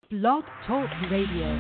Blog Talk Radio.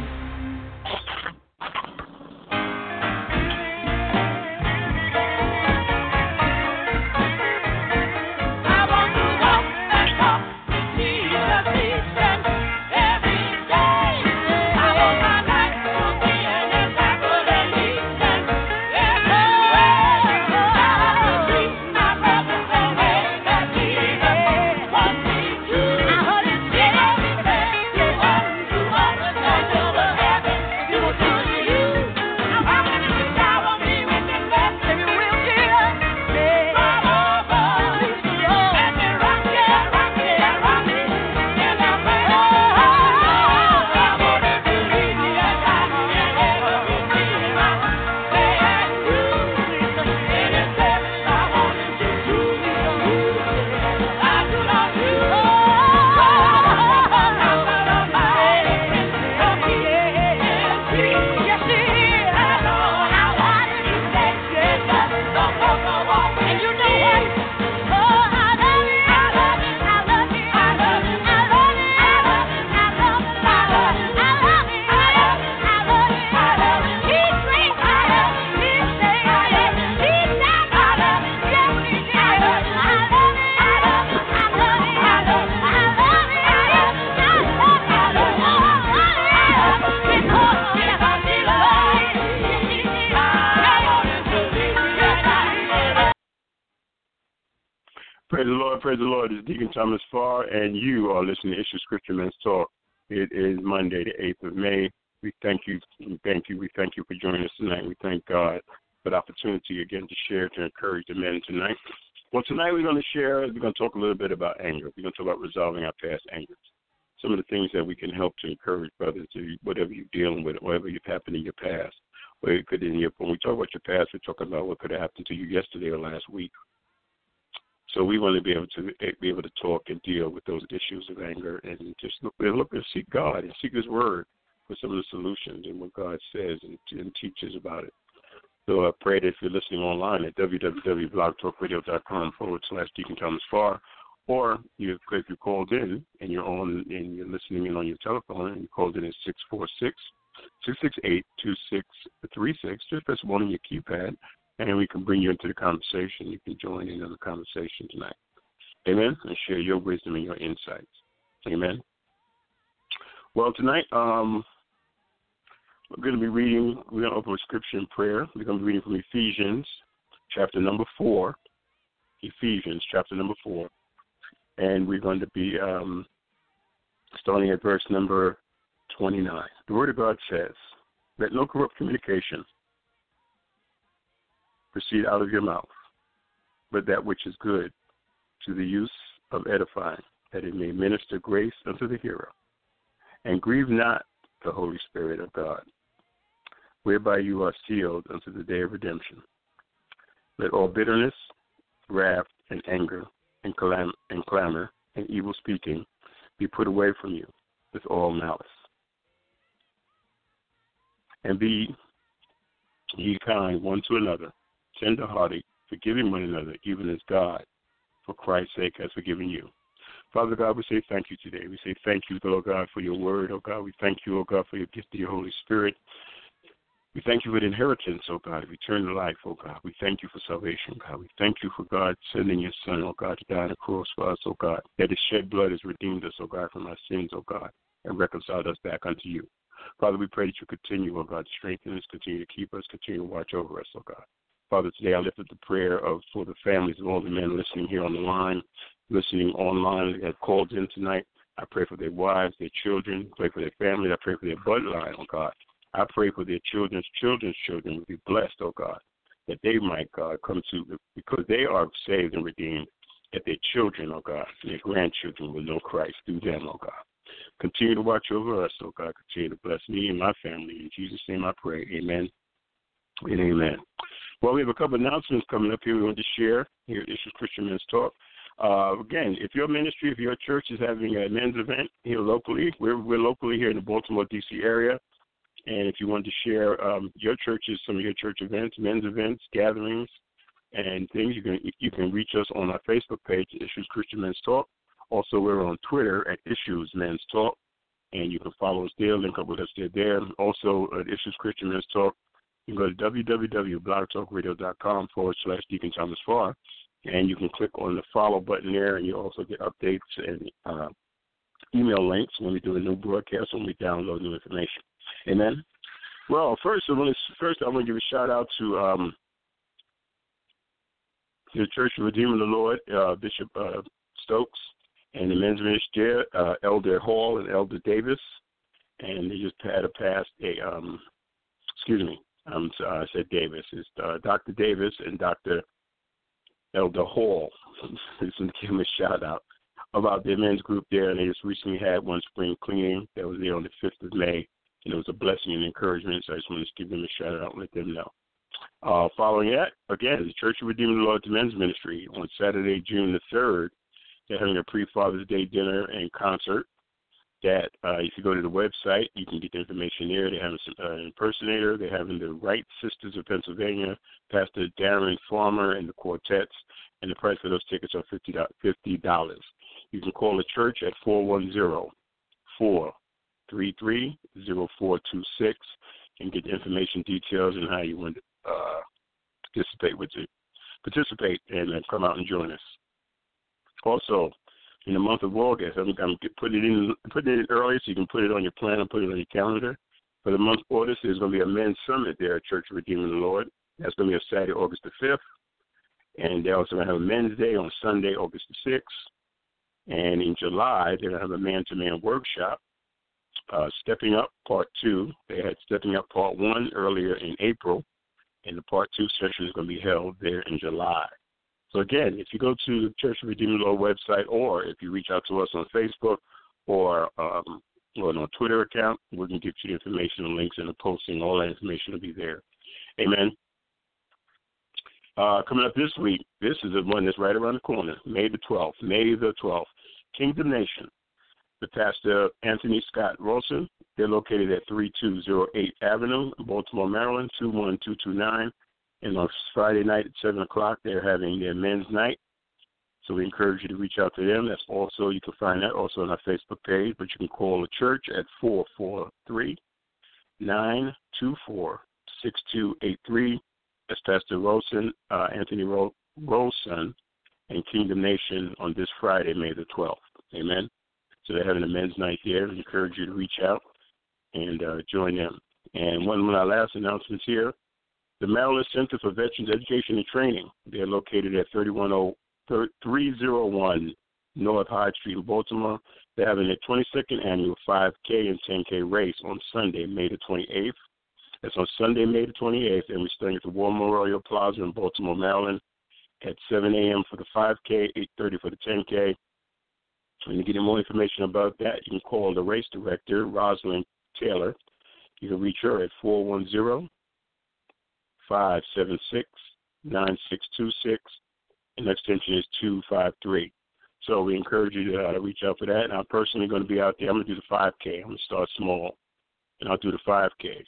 Praise the Lord. It's Deacon Thomas Farr, and you are listening to Issue Scripture Men's Talk. It is Monday, the 8th of May. We thank you for joining us tonight. We thank God for the opportunity again to share, to encourage the men tonight. Well, tonight we're going to talk a little bit about anger. We're going to talk about resolving our past anger. Some of the things that we can help to encourage brothers to whatever you're dealing with, whatever you've happened in your past. When we talk about your past, we're talking about what could have happened to you yesterday or last week. So we want to be able to talk and deal with those issues of anger and just look and seek God and seek His Word for some of the solutions and what God says and teaches about it. So I pray that if you're listening online at www.blogtalkradio.com/Deacon Thomas Farr, or if you called in and you're listening in on your telephone and you called in at 646-668-2636, just press 1 on your keypad. And we can bring you into the conversation. You can join in on the conversation tonight. Amen? And share your wisdom and your insights. Amen? Well, tonight we're going to open with scripture and prayer. We're going to be reading from Ephesians chapter number 4. Ephesians chapter number 4. And we're going to be starting at verse number 29. The Word of God says, "Let no corrupt communication proceed out of your mouth, but that which is good to the use of edifying, that it may minister grace unto the hearer. And grieve not the Holy Spirit of God, whereby you are sealed unto the day of redemption. Let all bitterness, wrath, and anger, and clamor, and evil speaking be put away from you with all malice. And be ye kind one to another, tender-hearted, forgiving one another, even as God, for Christ's sake, has forgiven you." Father God, we say thank you today. We say thank you, Lord God, for your word, oh God. We thank you, oh God, for your gift of your Holy Spirit. We thank you for the inheritance, oh God, of eternal life, oh God. We thank you for salvation, God. We thank you for God sending your Son, oh God, to die on the cross for us, oh God, that his shed blood has redeemed us, oh God, from our sins, oh God, and reconciled us back unto you. Father, we pray that you continue, oh God, to strengthen us, continue to keep us, continue to watch over us, oh God. Father, today I lift up the prayer for the families of all the men listening here on the line, listening online that have called in tonight. I pray for their wives, their children, pray for their family. I pray for their bloodline, oh God. I pray for their children's children will be blessed, oh God, that they might, God, come to, because they are saved and redeemed, that their children, oh God, and their grandchildren will know Christ through them, oh God. Continue to watch over us, oh God. Continue to bless me and my family. In Jesus' name I pray. Amen and amen. Well, we have a couple of announcements coming up here we want to share here at Issue Christian Men's Talk. Again, if your ministry, if your church is having a men's event here locally, we're locally here in the Baltimore, D.C. area. And if you want to share your churches, some of your church events, men's events, gatherings, and things, you can reach us on our Facebook page, Issues Christian Men's Talk. Also, we're on Twitter at Issues Men's Talk. and you can follow us there, link up with us there. Also, Issues Christian Men's Talk, you can go to www.blogtalkradio.com/Deacon Thomas Farr, and you can click on the follow button there, and you also get updates and email links when we do a new broadcast, when we download new information. Amen. Well, first I want to give a shout out to the Church of Redeemer of the Lord, Bishop Stokes, and the men's ministry, Elder Hall and Elder Davis, and they just had I said Davis. It's Dr. Davis and Dr. Elder Hall. Just want to give them a shout out about their men's group there, and they just recently had one spring cleaning that was there on the 5th of May, and it was a blessing and encouragement, so I just wanted to give them a shout out and let them know. Following that, again, the Church of Redeemer of the Lord, the men's ministry, on Saturday, June the 3rd, they're having a pre-Father's Day dinner and concert that if you go to the website, you can get the information there. They're having an impersonator. They're having the Wright Sisters of Pennsylvania, Pastor Darren Farmer, and the Quartets, and the price for those tickets are $50. You can call the church at 410-433-0426 and get the information details and how you want to participate and come out and join us. Also, in the month of August, I'm putting it in early so you can put it on your plan and put it on your calendar. For the month of August, there's going to be a men's summit there at Church of Redeemer of the Lord. That's going to be on Saturday, August the 5th. And they're also going to have a men's day on Sunday, August the 6th. And in July, they're going to have a man-to-man workshop, Stepping Up Part 2. They had Stepping Up Part 1 earlier in April, and the Part 2 session is going to be held there in July. So, again, if you go to the Church of Redeemer of the Lord website, or if you reach out to us on Facebook or on our Twitter account, we can get you the information, the links, and the posting. All that information will be there. Amen. Coming up this week, this is the one that's right around the corner, May the 12th, Kingdom Nation. The Pastor Anthony Scott Wilson. They're located at 3208 Avenue, Baltimore, Maryland, 21229. And on Friday night at 7 o'clock, they're having their men's night. So we encourage you to reach out to them. That's also, you can find that also on our Facebook page, but you can call the church at 443-924-6283. That's Pastor Rosen, Anthony Rosen, and Kingdom Nation on this Friday, May the 12th. Amen. So they're having a men's night there. We encourage you to reach out and join them. And one of our last announcements here, the Maryland Center for Veterans Education and Training. They're located at 301 North Hyde Street in Baltimore. They're having their 22nd annual 5K and 10K race on Sunday, May the 28th. That's on Sunday, May the 28th, and we're starting at the War Memorial Plaza in Baltimore, Maryland at 7 a.m. for the 5K, 8:30 for the 10K. And to get more information about that, you can call the race director, Rosalind Taylor. You can reach her at 410-576-9626, and the extension is 253. So we encourage you to reach out for that. And I'm personally going to be out there. I'm going to do the 5K. I'm going to start small, and I'll do the 5K.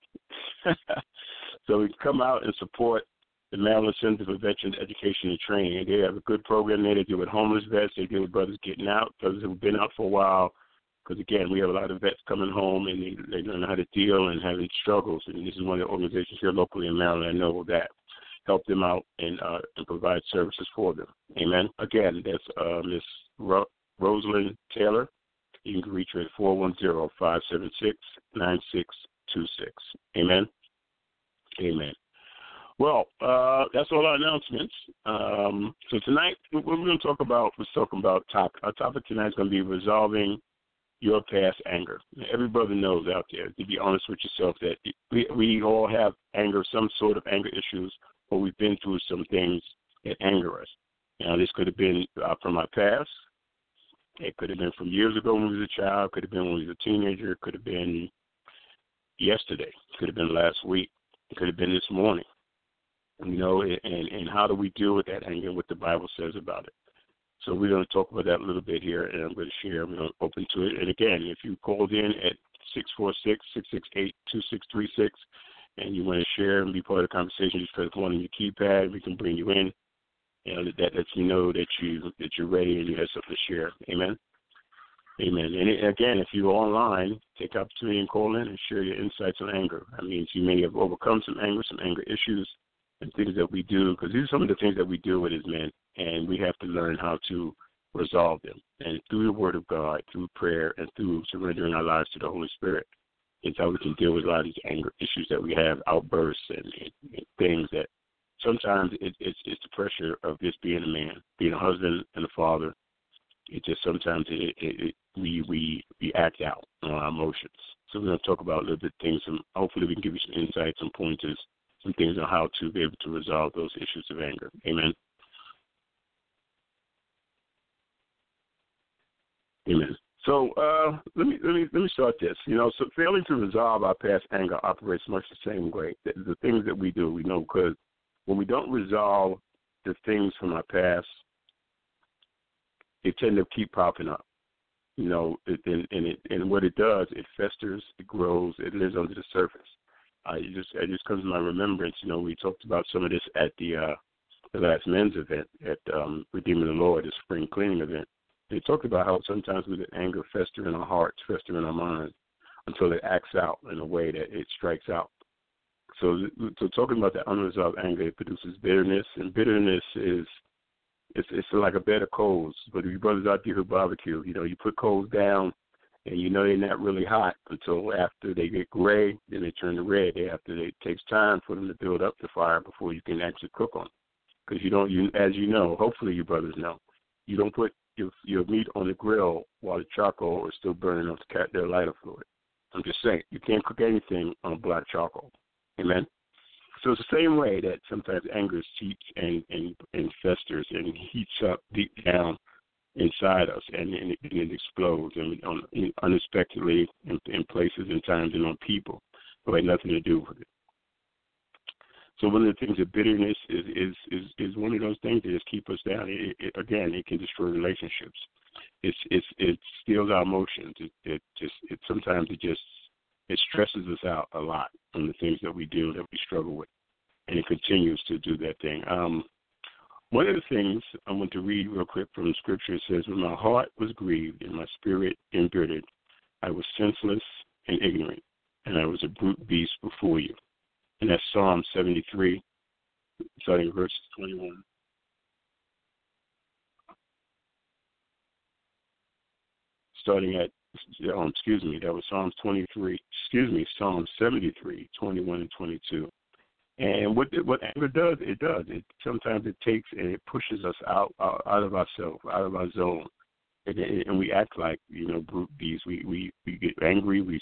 So we come out and support the Maryland Center for Veterans Education and Training. They have a good program there. They deal with homeless vets. They deal with brothers getting out, brothers who have been out for a while. Because, again, we have a lot of vets coming home, and they learn how to deal and having struggles. And this is one of the organizations here locally in Maryland I know that help them out and provide services for them. Amen. Again, that's Miss Rosalind Taylor. You can reach her at 410-576-9626. Amen. Amen. Well, that's all our announcements. So tonight, what we're going to talk about, our topic tonight is going to be resolving your past anger. Every brother knows out there, to be honest with yourself, that we all have anger, some sort of anger issues, or we've been through some things that anger us. Now, this could have been from our past. It could have been from years ago when we was a child. Could have been when we was a teenager. Could have been yesterday. Could have been last week. It could have been this morning. And how do we deal with that anger and what the Bible says about it? So we're going to talk about that a little bit here, and I'm going to share. I'm going to open to it. And, again, if you called in at 646-668-2636 and you want to share and be part of the conversation, just press 1 on your keypad. We can bring you in. And that lets you know that you're ready and you have something to share. Amen. Amen. And again, if you're online, take the opportunity and call in and share your insights on anger. That means you may have overcome some anger issues and things that we do, because these are some of the things that we deal with as men, and we have to learn how to resolve them. And through the Word of God, through prayer, and through surrendering our lives to the Holy Spirit, it's how we can deal with a lot of these anger issues that we have, outbursts and things that sometimes it's the pressure of just being a man, being a husband and a father. It just sometimes we act out on our emotions. So we're going to talk about a little bit of things, and hopefully we can give you some insights, some pointers, some things on how to be able to resolve those issues of anger. Amen. Amen. So let me start this. So failing to resolve our past anger operates much the same way. The things that we do, we know, because when we don't resolve the things from our past, they tend to keep popping up. And what it does, it festers, it grows, it lives under the surface. It just comes to my remembrance. We talked about some of this at the last men's event at Redeeming the Lord, the spring cleaning event. They talked about how sometimes we let anger fester in our hearts, fester in our minds, until it acts out in a way that it strikes out. So talking about that unresolved anger, it produces bitterness, and bitterness is it's like a bed of coals. But if your brothers out there who barbecue, you put coals down, and they're not really hot until after they get gray, then they turn to red. It takes time for them to build up the fire before you can actually cook on. Because as you know, hopefully your brothers know, you don't put your meat on the grill while the charcoal is still burning off their lighter fluid. I'm just saying, you can't cook anything on black charcoal. Amen? So it's the same way that sometimes anger seeps and festers and heats up deep down inside us, and it explodes unexpectedly in places and times and on people who had nothing to do with it. So one of the things that bitterness is one of those things that just keep us down. It can destroy relationships. It steals our emotions. Sometimes it stresses us out a lot on the things that we do that we struggle with, and it continues to do that thing. One of the things I want to read real quick from the scripture, it says, "When my heart was grieved and my spirit embittered, I was senseless and ignorant, and I was a brute beast before you." And that's Psalm 73, starting verse 21. That was Psalm 73, 21 and 22. And what anger does, it sometimes it takes and it pushes us out of ourselves, out of our zone, and we act like brute beasts. We get angry, we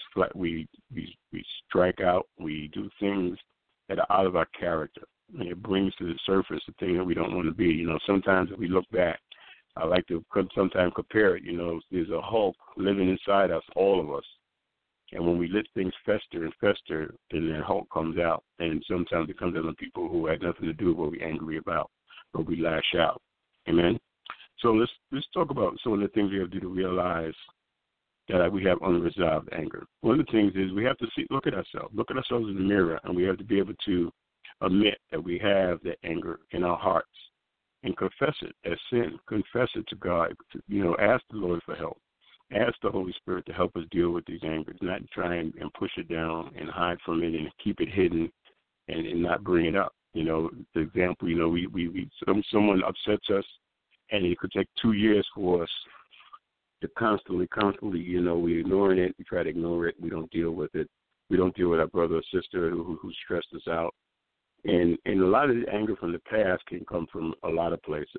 strike out, we do things that are out of our character, and it brings to the surface the thing that we don't want to be. Sometimes if we look back, I like to sometimes compare it. There's a Hulk living inside us, all of us. And when we let things fester and fester, then that Hulk comes out. And sometimes it comes out on people who had nothing to do with what we're angry about, or we lash out. Amen? So let's talk about some of the things we have to do to realize that we have unresolved anger. One of the things is we have to look at ourselves in the mirror, and we have to be able to admit that we have that anger in our hearts and confess it as sin. Confess it to God. Ask the Lord for help. Ask the Holy Spirit to help us deal with these angers, not try and push it down and hide from it and keep it hidden and not bring it up. The example, someone upsets us, and it could take 2 years for us to constantly, we're ignoring it. We try to ignore it. We don't deal with it. We don't deal with our brother or sister who stressed us out. And a lot of the anger from the past can come from a lot of places.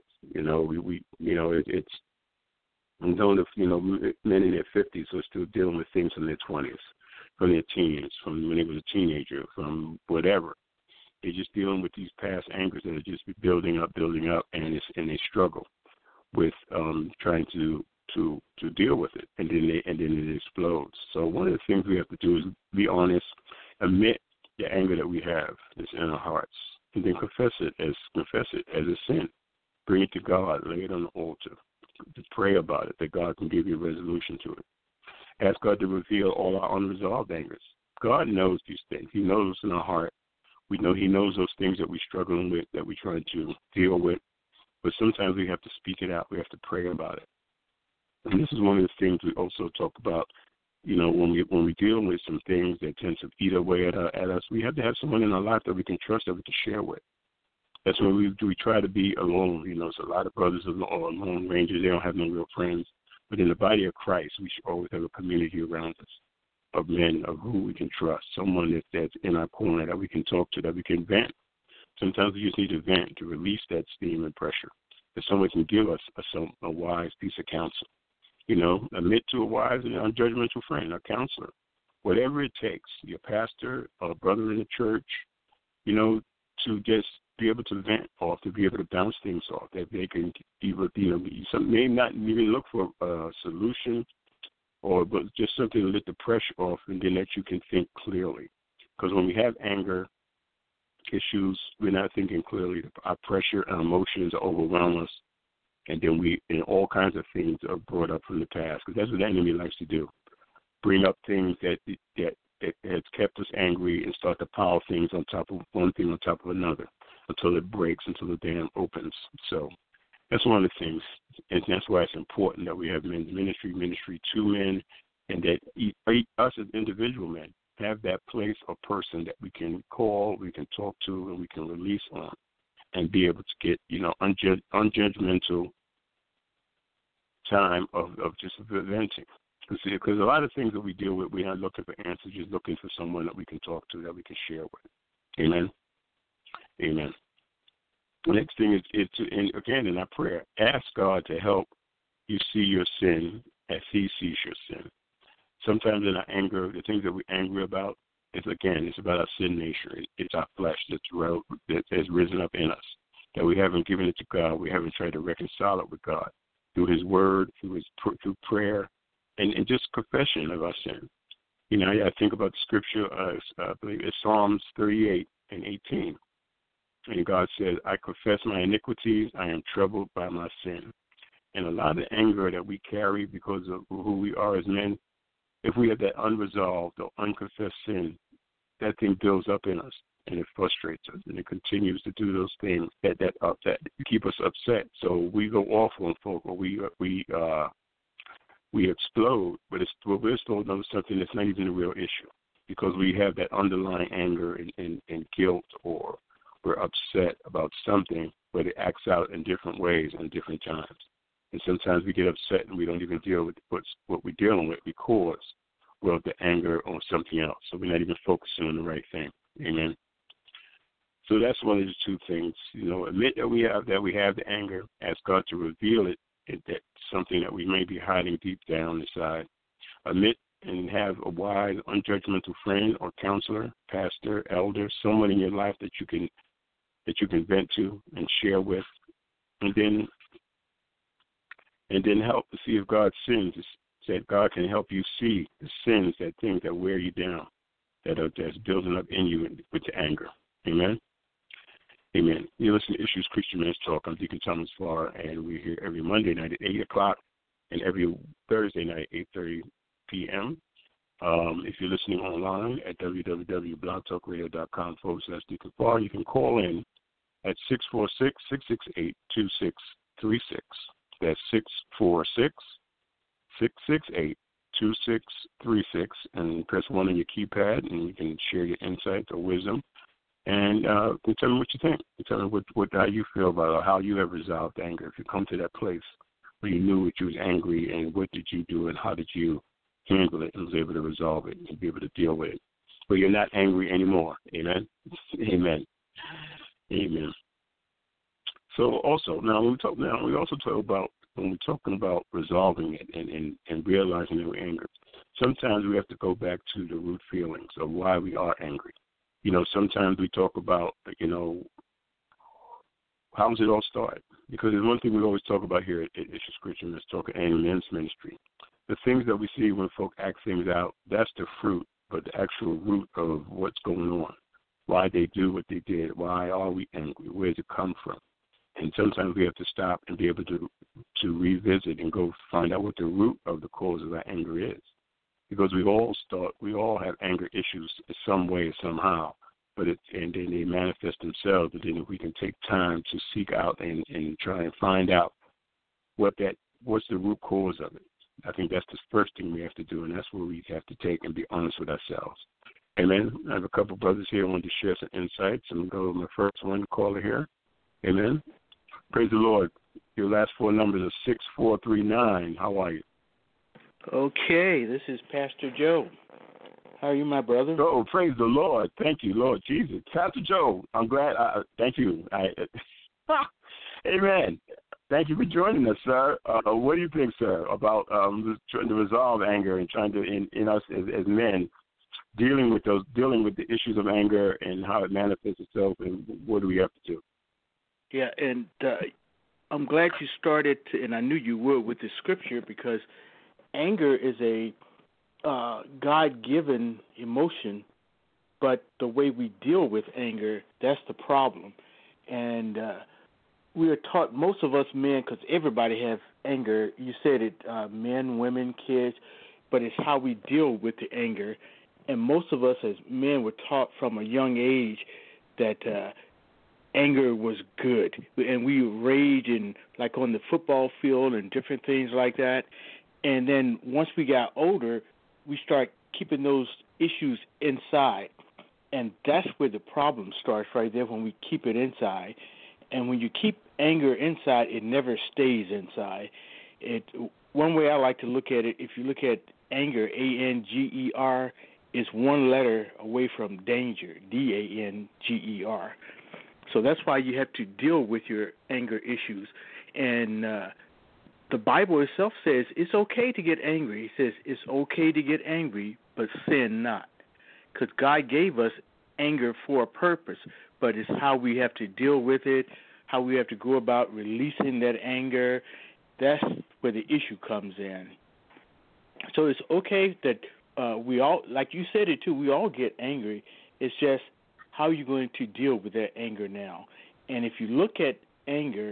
It's I'm knowing men in their 50s who are still dealing with things from their 20s, from their teens, from when they was a teenager, from whatever. They're just dealing with these past angers that are just building up, and they struggle with trying to deal with it, and then it explodes. So one of the things we have to do is be honest, admit the anger that we have that's in our hearts, and then confess it as a sin. Bring it to God, lay it on the altar, to pray about it, that God can give you a resolution to it. Ask God to reveal all our unresolved angers. God knows these things. He knows what's in our heart. We know He knows those things that we're struggling with, that we're trying to deal with. But sometimes we have to speak it out. We have to pray about it. And this is one of the things we also talk about. When we deal with some things that tend to eat away at us, we have to have someone in our life that we can trust, that we can share with. That's when we try to be alone. So a lot of brothers are lone rangers. They don't have no real friends. But in the body of Christ, we should always have a community around us of men of who we can trust, someone that's in our corner that we can talk to, that we can vent. Sometimes we just need to vent to release that steam and pressure, that someone can give us a wise piece of counsel. Admit to a wise and unjudgmental friend, a counselor, whatever it takes, your pastor or a brother in the church, to just be able to vent off, to be able to bounce things off, that they can some may not even look for a solution, but just something to let the pressure off, and then that you can think clearly. Because when we have anger issues, we're not thinking clearly. Our pressure and emotions overwhelm us, and then all kinds of things are brought up from the past, because that's what the enemy likes to do, bring up things that has kept us angry and start to pile things on top of one thing on top of another until it breaks, until the dam opens. So that's one of the things, and that's why it's important that we have men's ministry to men, and that us as individual men have that place or person that we can call, we can talk to, and we can release on, and be able to get unjudgmental time of just venting. Because a lot of things that we deal with, we're not looking for answers, just looking for someone that we can talk to, that we can share with. Amen. Amen. The next thing is and again, in our prayer, ask God to help you see your sin as He sees your sin. Sometimes in our anger, the things that we're angry about, it's about our sin nature. It's our flesh that has risen up in us, that we haven't given it to God. We haven't tried to reconcile it with God through His Word, through prayer, and just confession of our sin. I think about the scripture, I believe it's Psalms 38 and 18. And God says, I confess my iniquities, I am troubled by my sin. And a lot of the anger that we carry because of who we are as men, if we have that unresolved or unconfessed sin, that thing builds up in us, and it frustrates us, and it continues to do those things that keep us upset. So we go off on folk, or we explode, but we're exploding over something that's not even a real issue, because we have that underlying anger and guilt, or we're upset about something, but it acts out in different ways and different times. And sometimes we get upset and we don't even deal with what we're dealing with because we're the anger on something else. So we're not even focusing on the right thing. Amen. So that's one of the two things. Admit that we have the anger. Ask God to reveal it. That's something that we may be hiding deep down inside. Admit and have a wise, unjudgmental friend or counselor, pastor, elder, someone in your life that you can vent to and share with, and then help to see if God's sins, that God can help you see the sins, that things that wear you down, that's building up in you with the anger. Amen. Amen. You listen to Issues Christian Men's Talk. I'm Deacon Thomas Farr, and we're here every Monday night at 8 o'clock and every Thursday night at 8:30 p.m. If you're listening online at www.blogtalkradio.com/Deacon Farr, you can call in at 646-668-2636. That's 646-668-2636, and press 1 on your keypad, and you can share your insights or wisdom. And you tell me what you think. You tell me how you feel about it, or how you have resolved anger. If you come to that place where you knew that you was angry, and what did you do, and how did you handle it, and was able to resolve it and be able to deal with it. But you're not angry anymore. Amen. Amen. Amen. So also when we're talking about resolving it and realizing that we're angry, sometimes we have to go back to the root feelings of why we are angry. Sometimes we talk about, how does it all start? Because there's one thing we always talk about here at Issues Christian Men's Talk and Men's Ministry. The things that we see when folk act things out, that's the fruit, but the actual root of what's going on, why they do what they did, why are we angry, where does it come from? And sometimes we have to stop and be able to revisit and go find out what the root of the cause of our anger is. Because we all have anger issues in some way, somehow, and then they manifest themselves. But then if we can take time to seek out and try and find out what's the root cause of it, I think that's the first thing we have to do, and that's where we have to take and be honest with ourselves. Amen. I have a couple of brothers here who want to share some insights. I'm going to go to my first one caller here. Amen. Praise the Lord. Your last four numbers are 6439. How are you? Okay, this is Pastor Joe. How are you, my brother? Oh, praise the Lord. Thank you, Lord Jesus. Pastor Joe, I'm glad. Thank you. Amen. Thank you for joining us, sir. What do you think, sir, about trying to resolve anger and trying to, in us as men, dealing with the issues of anger and how it manifests itself, and what do we have to do? Yeah, and I'm glad you started, and I knew you would, with the scripture, because anger is a God-given emotion, but the way we deal with anger, that's the problem. And we are taught, most of us men, because everybody has anger, you said it, men, women, kids, but it's how we deal with the anger. And most of us as men were taught from a young age that anger was good. And we rage like on the football field and different things like that. And then once we got older, we start keeping those issues inside. And that's where the problem starts right there, when we keep it inside. And when you keep anger inside, it never stays inside. One way I like to look at it, if you look at anger, A-N-G-E-R, is one letter away from danger, D-A-N-G-E-R. So that's why you have to deal with your anger issues. And the Bible itself says it's okay to get angry. It says it's okay to get angry, but sin not. Because God gave us anger for a purpose, but it's how we have to deal with it, how we have to go about releasing that anger. That's where the issue comes in. So it's okay that we all, like you said it too, we all get angry. It's just how are you going to deal with that anger now? And if you look at anger,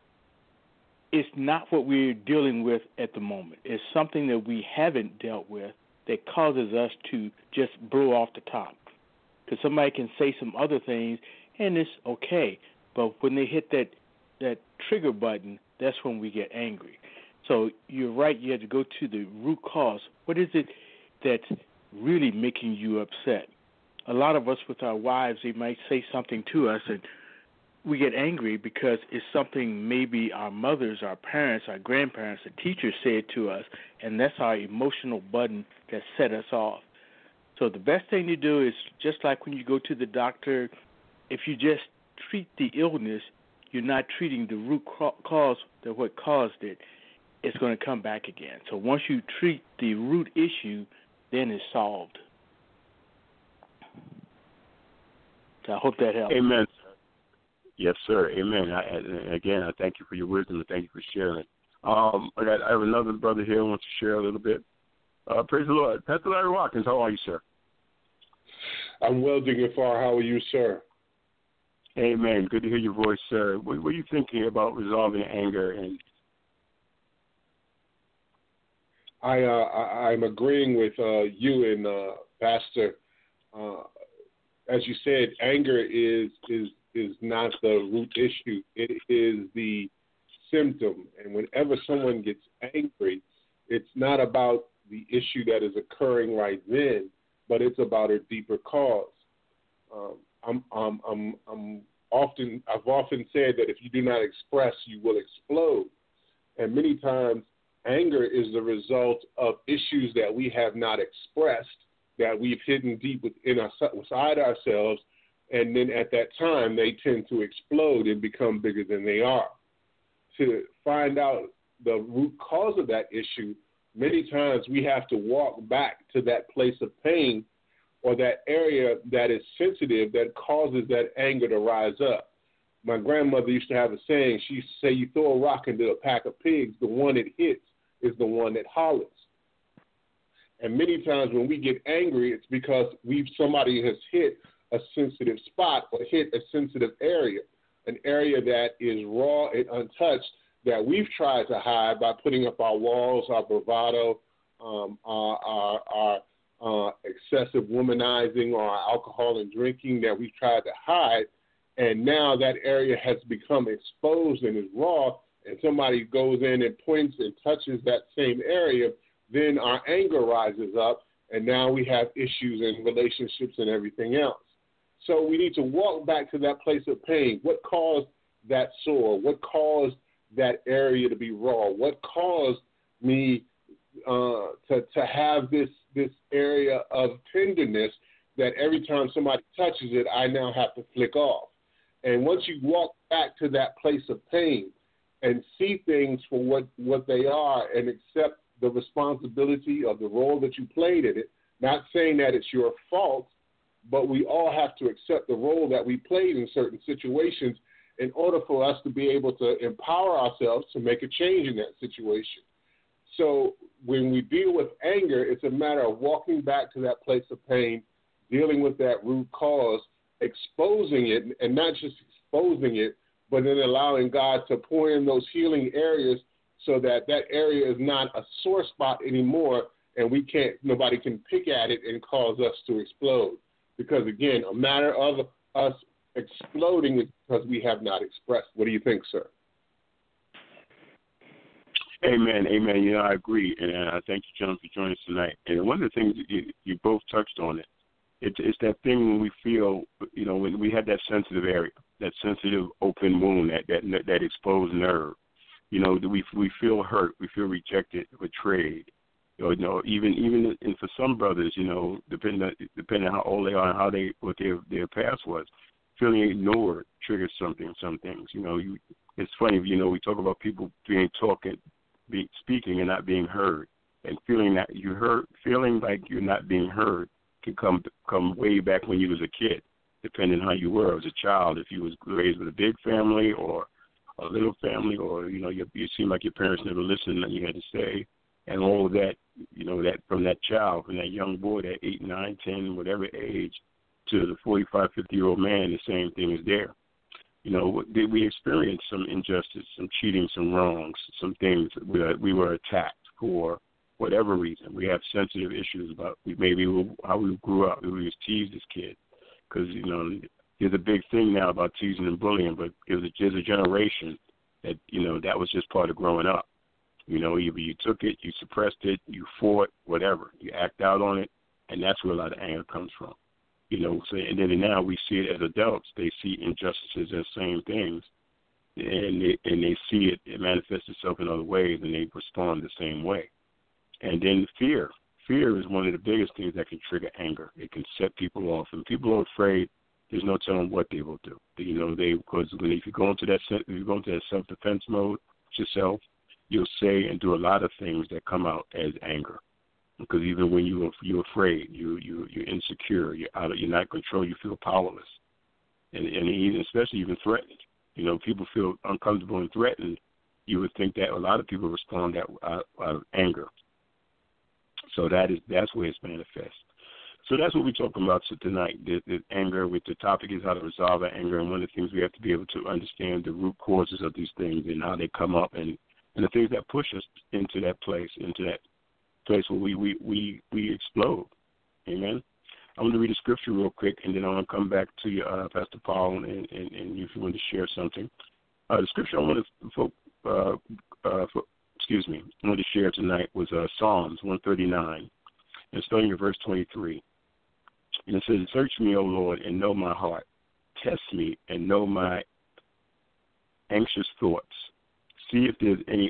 it's not what we're dealing with at the moment. It's something that we haven't dealt with that causes us to just blow off the top. Because somebody can say some other things, and it's okay. But when they hit that trigger button, that's when we get angry. So you're right, you have to go to the root cause. What is it that's really making you upset? A lot of us with our wives, they might say something to us, and we get angry because it's something maybe our mothers, our parents, our grandparents, the teachers said to us, and that's our emotional button that set us off. So the best thing to do is, just like when you go to the doctor, if you just treat the illness, you're not treating the root cause, that what caused it, it's going to come back again. So once you treat the root issue, then it's solved. So I hope that helps. Amen. Yes, sir. Amen. I thank you for your wisdom and thank you for sharing. I have another brother here who wants to share a little bit. Praise the Lord. Pastor Larry Watkins, how are you, sir? I'm well, Deacon Farr. How are you, sir? Amen. Good to hear your voice, sir. What are you thinking about resolving anger? And I'm agreeing with you and Pastor. As you said, anger is not the root issue. It is the symptom. And whenever someone gets angry, it's not about the issue that is occurring right then, but it's about a deeper cause. I've often said that if you do not express, you will explode. And many times, anger is the result of issues that we have not expressed, that we've hidden deep inside ourselves, and then at that time, they tend to explode and become bigger than they are. To find out the root cause of that issue, many times we have to walk back to that place of pain or that area that is sensitive that causes that anger to rise up. My grandmother used to have a saying. She used to say, you throw a rock into a pack of pigs, the one it hits is the one that hollers. And many times when we get angry, it's because somebody has hit a sensitive spot or hit a sensitive area, an area that is raw and untouched that we've tried to hide by putting up our walls, our bravado, our excessive womanizing or our alcohol and drinking that we've tried to hide. And now that area has become exposed and is raw, and somebody goes in and points and touches that same area, then our anger rises up, and now we have issues in relationships and everything else. So we need to walk back to that place of pain. What caused that sore? What caused that area to be raw? What caused me to have this area of tenderness that every time somebody touches it, I now have to flick off? And once you walk back to that place of pain and see things for what they are and accept the responsibility of the role that you played in it, not saying that it's your fault, but we all have to accept the role that we played in certain situations in order for us to be able to empower ourselves to make a change in that situation. So when we deal with anger, it's a matter of walking back to that place of pain, dealing with that root cause, exposing it, and not just exposing it, but then allowing God to pour in those healing areas so that area is not a sore spot anymore, and nobody can pick at it and cause us to explode. Because again, a matter of us exploding is because we have not expressed. What do you think, sir? Amen. I agree, and I thank you, John, for joining us tonight. And one of the things you both touched on it's that thing when we feel, when we have that sensitive area, that sensitive open wound, that exposed nerve. We feel hurt, we feel rejected, betrayed. Even and for some brothers, depending on how old they are and what their past was, feeling ignored triggers some things. It's funny, we talk about people speaking and not being heard, and feeling like you're not being heard can come way back when you was a kid, depending on how you were as a child. If you was raised with a big family or a little family, or you seem like your parents never listened and you had to say, and all of that, that from that child, from that young boy, that 8, 9, 10, whatever age, to the 45, 50-year-old man, the same thing is there. We experienced some injustice, some cheating, some wrongs, some things we were attacked for whatever reason. We have sensitive issues about how we grew up. We was teased as kids because, there's a big thing now about teasing and bullying, but there's a generation that, that was just part of growing up. Either you took it, you suppressed it, you fought, whatever. You act out on it, and that's where a lot of anger comes from. And then now we see it as adults. They see injustices as same things, and they see it manifests itself in other ways, and they respond the same way. And then fear. Fear is one of the biggest things that can trigger anger. It can set people off, and people are afraid. There's no telling what they will do. Because if you go into that self-defense mode yourself, you'll say and do a lot of things that come out as anger. Because even when you're afraid, you're insecure, you're not in control, you feel powerless, and even especially even threatened. People feel uncomfortable and threatened. You would think that a lot of people respond out of anger. So that's where it's manifest. So that's what we're talking about tonight. The anger. With the topic is how to resolve our anger, and one of the things we have to be able to understand the root causes of these things and how they come up, and the things that push us into that place where we explode. Amen. I'm going to read a scripture real quick, and then I want to come back to you, Pastor Paul, and if you want to share something. The scripture I want to share tonight was Psalms 139, and starting at verse 23. And it says, "Search me, O Lord, and know my heart. Test me and know my anxious thoughts. See if there's any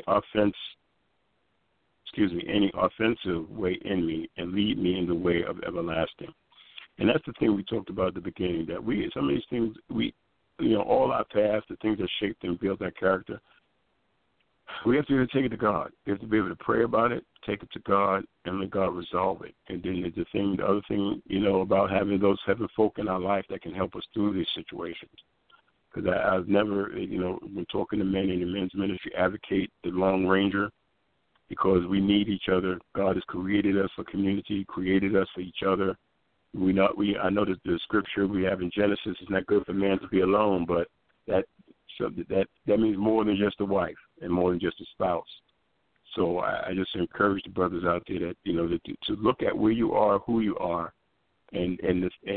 offensive way in me, and lead me in the way of everlasting." And that's the thing we talked about at the beginning, that some of these things, all our past, the things that shaped and built our character, we have to be able to take it to God. We have to be able to pray about it, take it to God, and let God resolve it. And then the other thing, about having those heaven folk in our life that can help us through these situations. Because I've never, when talking to men in the men's ministry, advocate the Lone Ranger, because we need each other. God has created us for community, created us for each other. I know that the scripture we have in Genesis is not good for man to be alone, but that means more than just a wife and more than just a spouse. So I just encourage the brothers out there that to look at where you are, who you are, and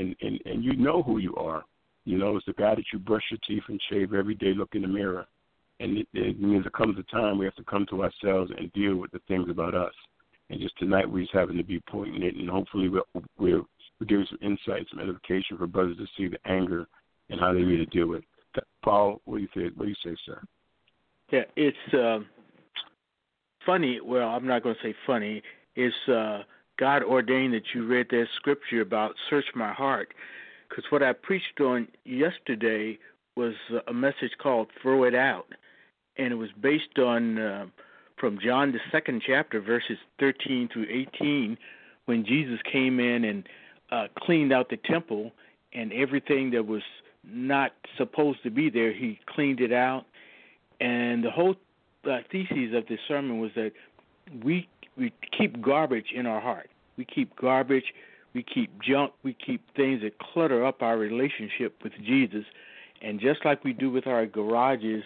you know who you are. It's the guy that you brush your teeth and shave every day. Look in the mirror And it means there comes a time we have to come to ourselves and deal with the things about us. And just tonight we're just having to be pointing it, and hopefully we're giving some insight, some edification for brothers to see the anger and how they need to deal with it. Paul, what do you say, sir? Yeah, it's funny. Well, I'm not going to say funny. It's God ordained that you read that scripture about search my heart, because what I preached on yesterday was a message called Throw It Out, and it was based on from John, the 2nd chapter, verses 13 through 18, when Jesus came in and cleaned out the temple, and everything that was not supposed to be there, he cleaned it out. And the whole thesis of this sermon was that we keep garbage in our heart. We keep garbage, we keep junk, we keep things that clutter up our relationship with Jesus. And just like we do with our garages,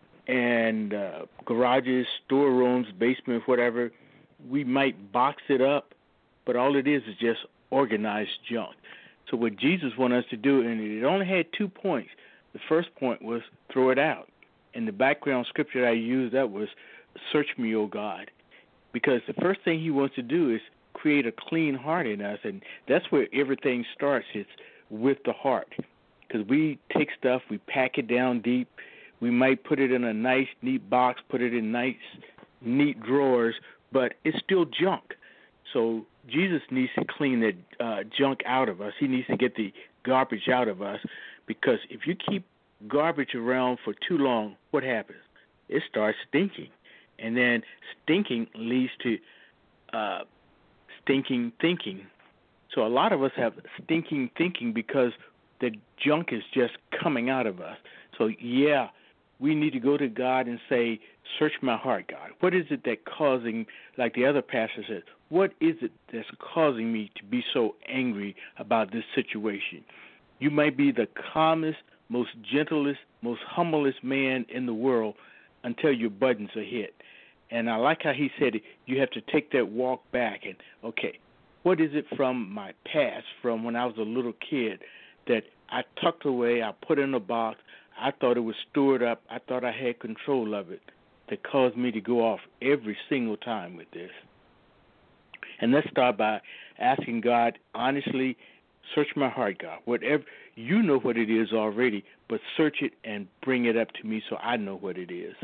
storerooms, basement, whatever, we might box it up, but all it is just organized junk. So what Jesus wanted us to do, and it only had 2 points. The first point was throw it out. And the background scripture I used, that was, search me, O God. Because the first thing he wants to do is create a clean heart in us, and that's where everything starts. It's with the heart. Because we take stuff, we pack it down deep. We might put it in a nice, neat box, put it in nice, neat drawers, but it's still junk. So Jesus needs to clean that junk out of us. He needs to get the garbage out of us, because if you keep garbage around for too long, what happens? It starts stinking. And then stinking leads to stinking thinking. So a lot of us have stinking thinking because the junk is just coming out of us. So, yeah, we need to go to God and say, search my heart, God. What is it that causing, like the other pastor said, what is it that's causing me to be so angry about this situation? You might be the calmest, most gentlest, most humblest man in the world until your buttons are hit. And I like how he said it, you have to take that walk back and, okay, what is it from my past, from when I was a little kid, that I tucked away, I put in a box, I thought it was stored up, I thought I had control of it, that caused me to go off every single time with this. And let's start by asking God, honestly, search my heart, God. Whatever, you know what it is already, but search it and bring it up to me so I know what it is.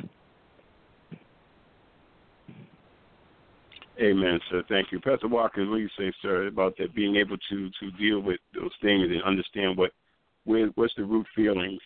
Amen, sir. Thank you. Pastor Walker, what do you say, sir, about that, being able to deal with those things and understand what's the root feelings?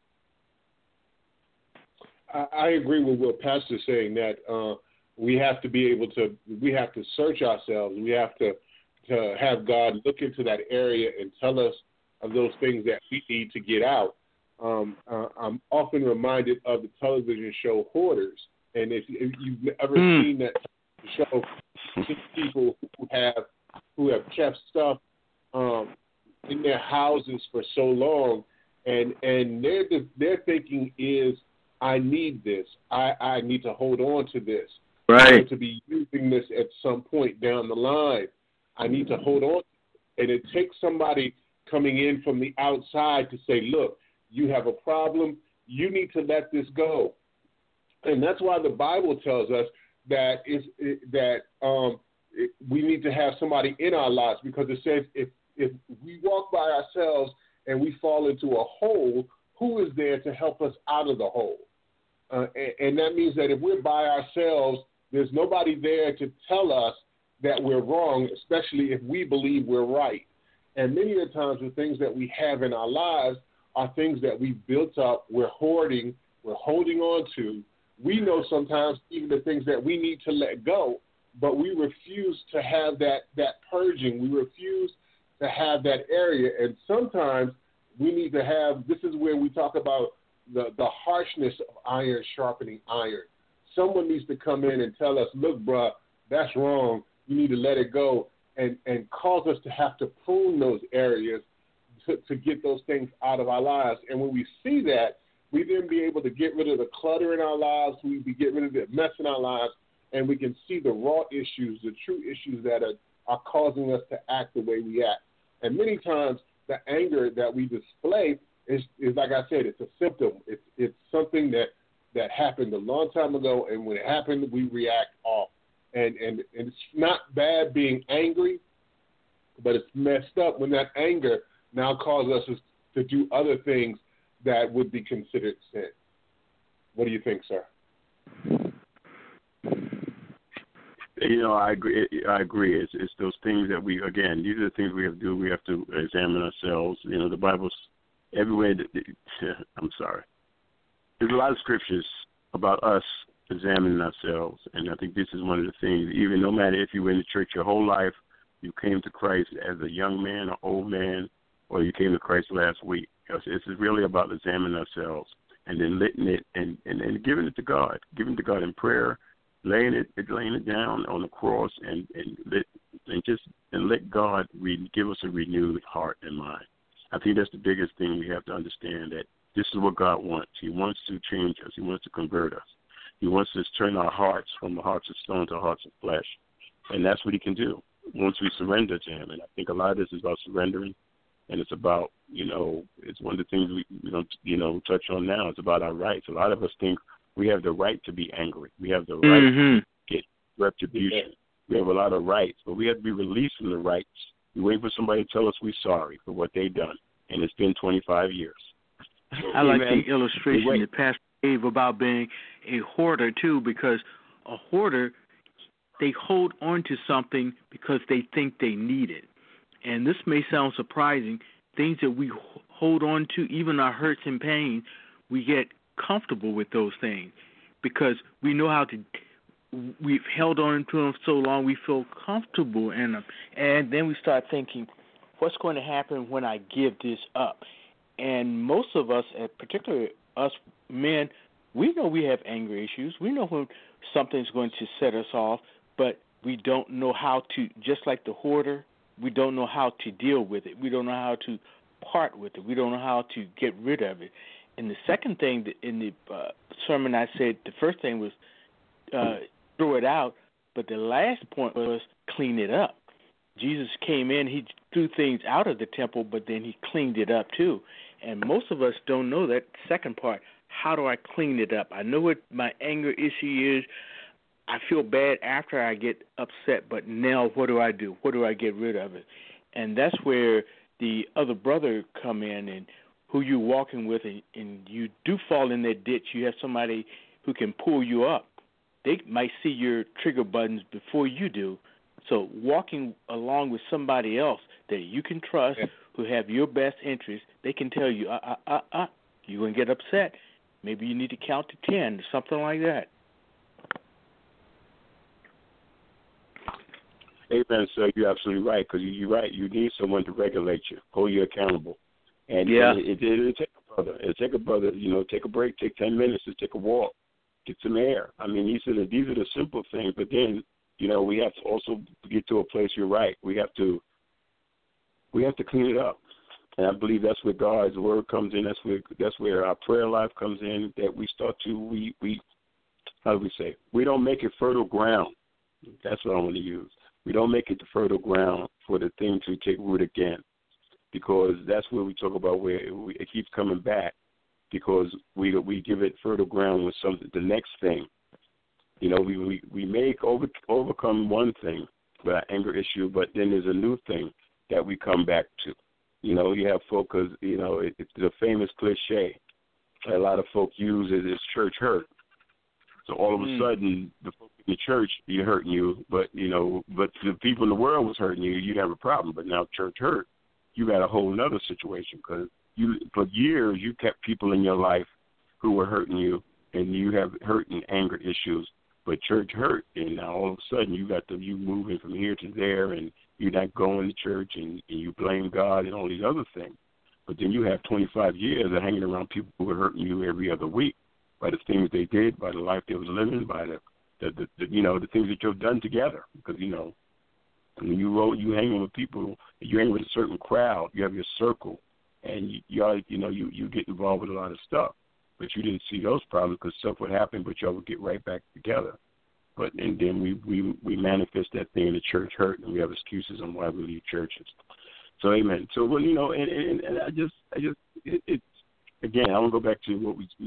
I agree with what Pastor's saying, that we have to be able to, we have to search ourselves. We have to have God look into that area and tell us of those things that we need to get out. I'm often reminded of the television show Hoarders. And if you've ever seen that show, people who have kept stuff in their houses for so long, and their thinking is, I need this. I need to hold on to this. Right. I need to be using this at some point down the line. I need to hold on. And it takes somebody coming in from the outside to say, look, you have a problem. You need to let this go. And that's why the Bible tells us that we need to have somebody in our lives, because it says if we walk by ourselves and we fall into a hole, who is there to help us out of the hole? And that means that if we're by ourselves, there's nobody there to tell us that we're wrong, especially if we believe we're right. And many of the times the things that we have in our lives are things that we've built up, we're hoarding, we're holding on to. We know sometimes even the things that we need to let go, but we refuse to have that purging. We refuse to have that area. And sometimes we need to have, this is where we talk about the harshness of iron sharpening iron. Someone needs to come in and tell us, look, bruh, that's wrong. You need to let it go, and cause us to have to prune those areas to get those things out of our lives. And when we see that, we then be able to get rid of the clutter in our lives. We get rid of the mess in our lives, and we can see the raw issues, the true issues that are causing us to act the way we act. And many times the anger that we display is like I said, it's a symptom. It's something that that happened a long time ago, and when it happened, we react off. And it's not bad being angry, but it's messed up when that anger now causes us to do other things that would be considered sin. What do you think, sir? I agree. It's those things that these are the things we have to do. We have to examine ourselves. The Bible's everywhere. I'm sorry. There's a lot of scriptures about us examining ourselves, and I think this is one of the things. Even no matter if you were in the church your whole life, you came to Christ as a young man or old man, or you came to Christ last week. It's really about examining ourselves and then letting it and giving it to God, in prayer, laying it down on the cross, and let God give us a renewed heart and mind. I think that's the biggest thing we have to understand, that this is what God wants. He wants to change us. He wants to convert us. He wants to turn our hearts from the hearts of stone to hearts of flesh, and that's what He can do once we surrender to Him. And I think a lot of this is about surrendering, and it's about, it's one of the things we don't, touch on now. It's about our rights. A lot of us think we have the right to be angry. We have the right to get retribution. We have a lot of rights, but we have to be released from the rights. We wait for somebody to tell us we're sorry for what they've done, and it's been 25 years. I like the illustration that Pastor gave about being a hoarder, too, because a hoarder, they hold on to something because they think they need it. And this may sound surprising. Things that we hold on to, even our hurts and pains, we get comfortable with those things because we know how to. We've held on to them so long, we feel comfortable in them. And then we start thinking, what's going to happen when I give this up? And most of us, particularly us men, we know we have anger issues. We know when something's going to set us off, but we don't know how to, just like the hoarder, we don't know how to deal with it. We don't know how to part with it. We don't know how to get rid of it. And the second thing that in the sermon I said, the first thing was throw it out, but the last point was clean it up. Jesus came in, He threw things out of the temple, but then He cleaned it up too. And most of us don't know that second part. How do I clean it up? I know what my anger issue is. I feel bad after I get upset, but now what do I do? What do I get rid of it? And that's where the other brother come in, and who you're walking with, and you do fall in that ditch. You have somebody who can pull you up. They might see your trigger buttons before you do. So walking along with somebody else that you can trust, who have your best interest, they can tell you, you're going to get upset. Maybe you need to count to 10, something like that. Amen, sir. You're absolutely right, because you're right. You need someone to regulate you, hold you accountable. And it'll take a brother. It'll take a brother, take a break, take 10 minutes to take a walk, get some air. I mean, these are the simple things, but then, we have to also get to a place, you're right. We have to clean it up. And I believe that's where God's word comes in. That's where our prayer life comes in, that we start to, we how do we say? We don't make it fertile ground. That's what I want to use. We don't make it the fertile ground for the thing to take root again, because that's where we talk about where it keeps coming back, because we give it fertile ground with something, the next thing. We may overcome one thing with our anger issue, but then there's a new thing that we come back to. You have folk, because, it's the famous cliche that a lot of folk use is church hurt. So all of a sudden, the folk in the church, you're hurting you, but the people in the world was hurting you, you'd have a problem. But now church hurt, you got a whole other situation, because for years you kept people in your life who were hurting you, and you have hurt and anger issues. But church hurt, and now all of a sudden you moving from here to there, and you're not going to church, and you blame God and all these other things. But then you have 25 years of hanging around people who are hurting you every other week by the things they did, by the life they was living, by the things that you've done together. Because when you hang with people, you hang with a certain crowd, you have your circle, and you get involved with a lot of stuff. But you didn't see those problems because stuff would happen, but y'all would get right back together. And then we manifest that thing in the church hurt, and we have excuses on why we leave churches. So amen. So and I just again, I want to go back to what we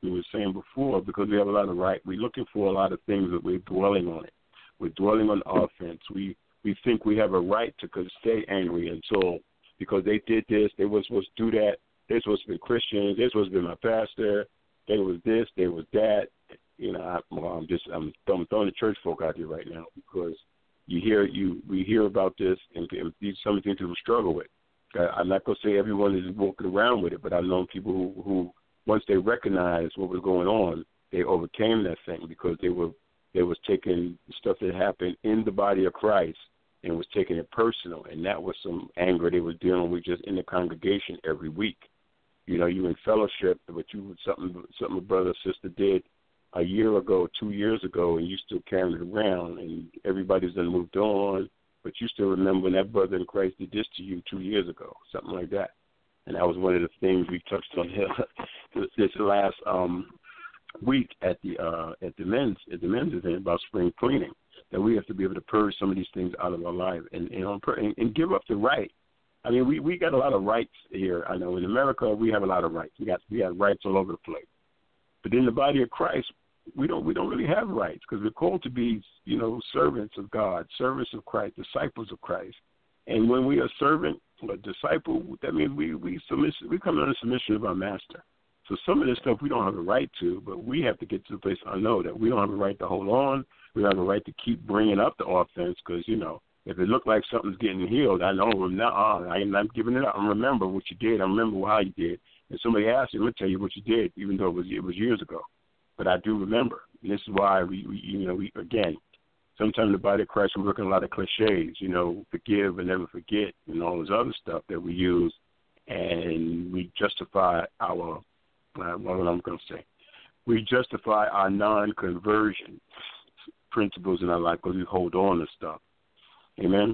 we were saying before, because we have a lot of right. We're looking for a lot of things that we're dwelling on it. We're dwelling on offense. We think we have a right to stay angry until, because they did this, they were supposed to do that, they're supposed to be Christians, they're supposed to be my pastor, they was this, they was that. You know, I'm throwing the church folk out there right now, because we hear about this, and these some of the things people struggle with. I'm not going to say everyone is walking around with it, but I've known people who once they recognized what was going on, they overcame that thing, because they was taking stuff that happened in the body of Christ and was taking it personal, and that was some anger they were dealing with just in the congregation every week. You know, you in fellowship, but something a brother or sister did a year ago, 2 years ago, and you still carrying it around, and everybody's done moved on, but you still remember when that brother in Christ did this to you 2 years ago, something like that. And that was one of the things we touched on here this last week at the men's event about spring cleaning, that we have to be able to purge some of these things out of our life and give up the right. I mean, we got a lot of rights here. I know in America we have a lot of rights. We got rights all over the place. But in the body of Christ, we don't really have rights, because we're called to be, you know, servants of God, servants of Christ, disciples of Christ. And when we are servant or disciple, that means we come under submission of our master. So some of this stuff we don't have a right to, but we have to get to the place I know that we don't have a right to hold on. We don't have a right to keep bringing up the offense, because, you know, if it looked like something's getting healed, I know I'm not giving it up. I remember what you did. I remember how you did. And somebody asked you, I'm going to tell you what you did, even though it was years ago. But I do remember. And this is why we again, sometimes in the body of Christ, we're looking at a lot of cliches, you know, forgive and never forget, and all this other stuff that we use, and we justify our, what I'm going to say, we justify our non-conversion principles in our life because we hold on to stuff. Amen.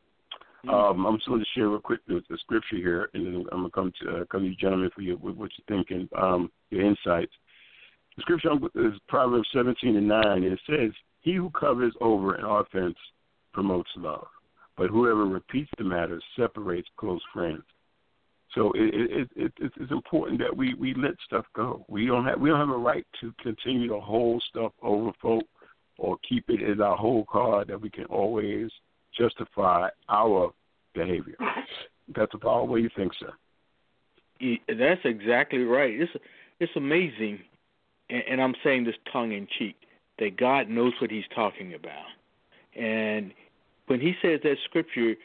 I'm just going to share real quick the scripture here, and then I'm going to come to you, gentlemen, for what you're thinking, your insights. The scripture is Proverbs 17:9, and it says, "He who covers over an offense promotes love, but whoever repeats the matter separates close friends." So it's important that we let stuff go. We don't have a right to continue to hold stuff over folk or keep it as our whole card that we can always justify our behavior. That's about what you think, sir. That's exactly right. It's amazing, and I'm saying this tongue in cheek, that God knows what He's talking about. And when He says that scripture,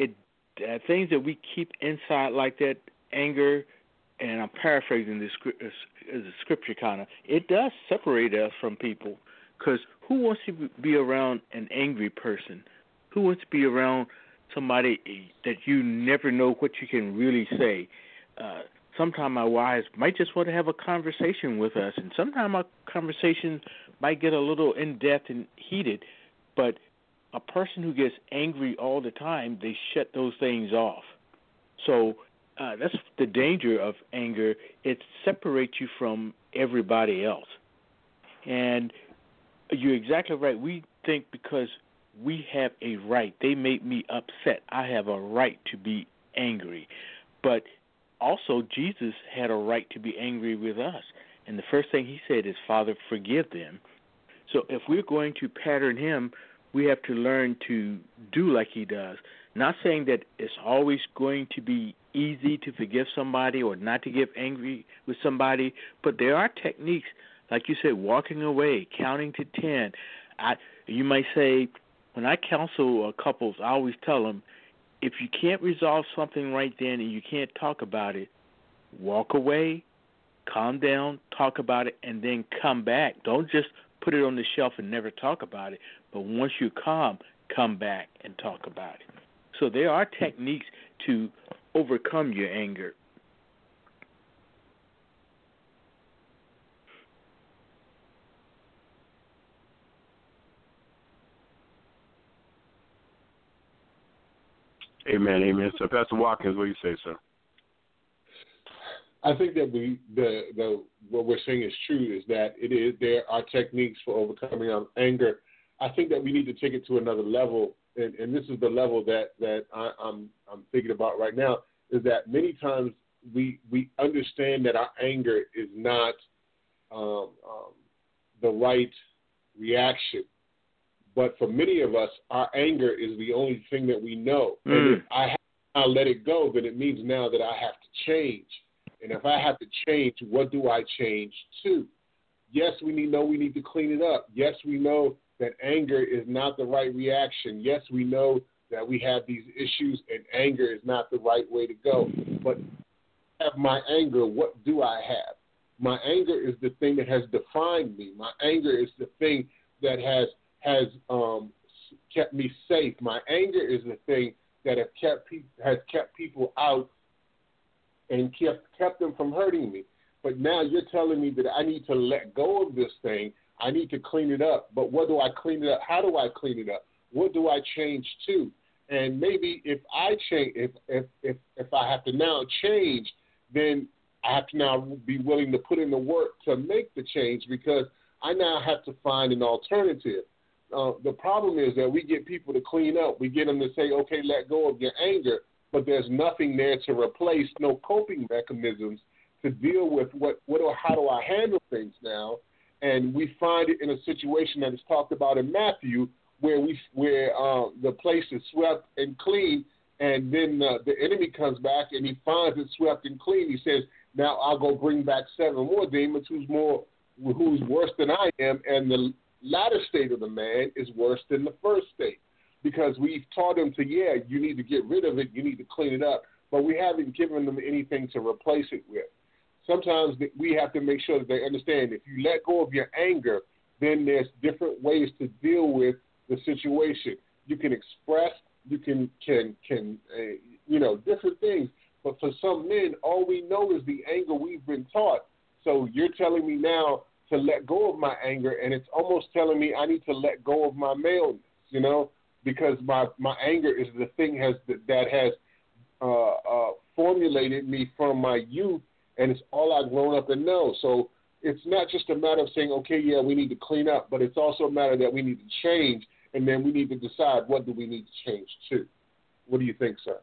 things that we keep inside like that, anger, and I'm paraphrasing this scripture kind of, it does separate us from people, because who wants to be around an angry person? Who wants to be around somebody that you never know what you can really say? Sometimes our wives might just want to have a conversation with us, and sometimes our conversations might get a little in-depth and heated, but a person who gets angry all the time, they shut those things off. So that's the danger of anger. It separates you from everybody else. And you're exactly right. We think because we have a right, they made me upset, I have a right to be angry. But also, Jesus had a right to be angry with us. And the first thing He said is, "Father, forgive them." So if we're going to pattern Him, we have to learn to do like He does. Not saying that it's always going to be easy to forgive somebody or not to get angry with somebody, but there are techniques, like you said, walking away, counting to 10. You might say, when I counsel couples, I always tell them, if you can't resolve something right then and you can't talk about it, walk away, calm down, talk about it, and then come back. Don't just put it on the shelf and never talk about it, but once you're calm, come back and talk about it. So there are techniques to overcome your anger. Amen, amen. So, Pastor Watkins, what do you say, sir? I think that what we're saying is true, is that there are techniques for overcoming anger. I think that we need to take it to another level, and this is the level that I'm thinking about right now, is that many times we understand that our anger is not the right reaction. But for many of us, our anger is the only thing that we know. And if I have to let it go, then it means now that I have to change. And if I have to change, what do I change to? Yes, we need to clean it up. Yes, we know that anger is not the right reaction. Yes, we know that we have these issues and anger is not the right way to go. But have my anger, what do I have? My anger is the thing that has defined me. My anger is the thing that has kept me safe. My anger is the thing that has kept people out and kept them from hurting me. But now you're telling me that I need to let go of this thing. I need to clean it up. But what do I clean it up? How do I clean it up? What do I change to? And maybe if I change, if I have to now change, then I have to now be willing to put in the work to make the change, because I now have to find an alternative. The problem is that we get people to clean up. We get them to say, okay, let go of your anger, but there's nothing there to replace, no coping mechanisms to deal with how do I handle things now. And we find it in a situation that is talked about in Matthew, where the place is swept and clean, and then the enemy comes back and he finds it swept and clean. He says, now I'll go bring back 7 more demons who's worse than I am, and the latter state of the man is worse than the first state, because we've taught them you need to get rid of it, you need to clean it up, but we haven't given them anything to replace it with. Sometimes we have to make sure that they understand if you let go of your anger, then there's different ways to deal with the situation. You can express, you can different things. But for some men, all we know is the anger we've been taught. So you're telling me now to let go of my anger, and it's almost telling me I need to let go of my maleness, because my anger is the thing that has formulated me from my youth, and it's all I've grown up and know. So it's not just a matter of saying, okay, yeah, we need to clean up, but it's also a matter that we need to change, and then we need to decide what do we need to change to. What do you think, sir?